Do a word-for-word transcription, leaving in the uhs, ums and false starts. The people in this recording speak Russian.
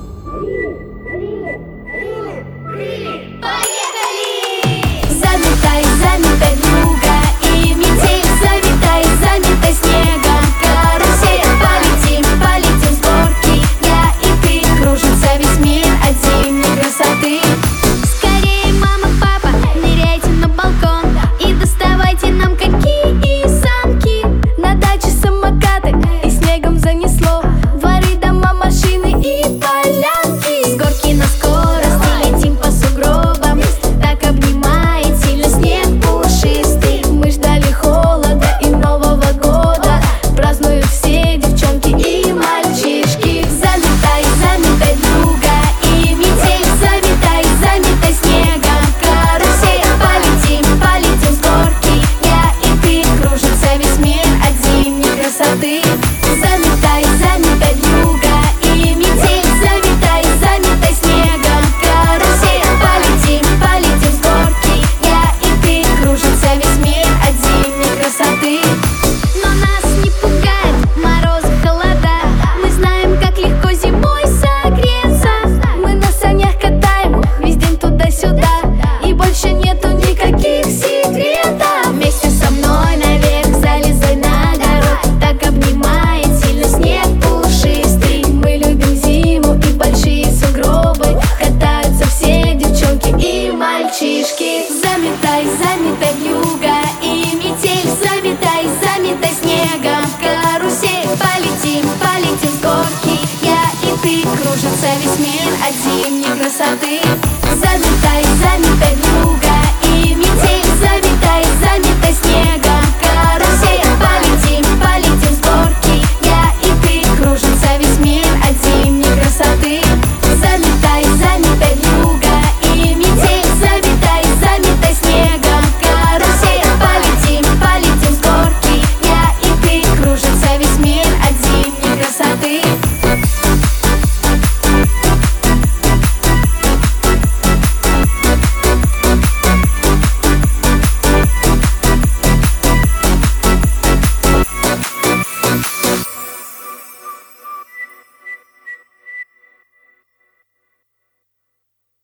Заметай, заметай вьюга и метель, заметай, заметай снегом карусель. Полетим, полетим с горки, я и ты, кружится весь мир от зимней красоты. Скорее, мама, папа, ныряйте на балкон и доставайте нам коньки и санки. На даче самокаты и снегом занесло дворы, дома, машины и полянки. С горки на скорости летим по сугробам, так обнимает сильно снег пушистый. Мы ждали холода и Нового года, празднуют все девчонки и мальчишки. Заметай, заметай вьюга и метель, заметай, заметай снегом карусель. Полетим, полетим с горки, я и ты, кружится весь мир от зимней красоты. Заметай, заметай вьюга и метель, заметай, заметай снегом карусель. Полетим, полетим с горки, я и ты, кружится весь мир от зимней красоты. Но нас не пугает мороз, холода, мы знаем, как легко зимой согреться. Мы на санях катаем весь день туда-сюда, и больше нету никаких секретов. Вместе со мной наверх залезай на гору, так обнимает сильно снег пушистый. Мы любим зиму и большие сугробы, катаются все девчонки и мальчишки. Заметай, заметай вьюга и метель, заметай, заметай снегом карусель. Полетим, полетим с горки, я и ты, кружится весь мир от зимней красоты. Заметай, заметай вьюга